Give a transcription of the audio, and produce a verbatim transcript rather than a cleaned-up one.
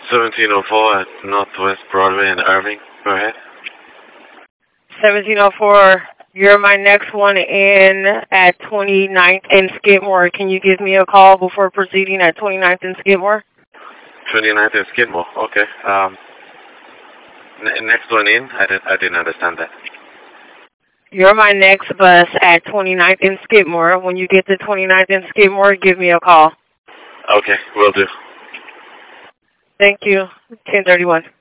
seventeen oh four at Northwest Broadway in Irving. Go ahead. seventeen oh four, you're my next one in at twenty-ninth and Skidmore. Can you give me a call before proceeding at twenty-ninth and Skidmore? twenty-ninth and Skidmore. Okay. Um, n- next one in? I, did, I didn't understand that. You're my next bus at twenty-ninth and Skidmore. When you get to twenty-ninth and Skidmore, give me a call. Okay, will do. Thank you. ten thirty-one.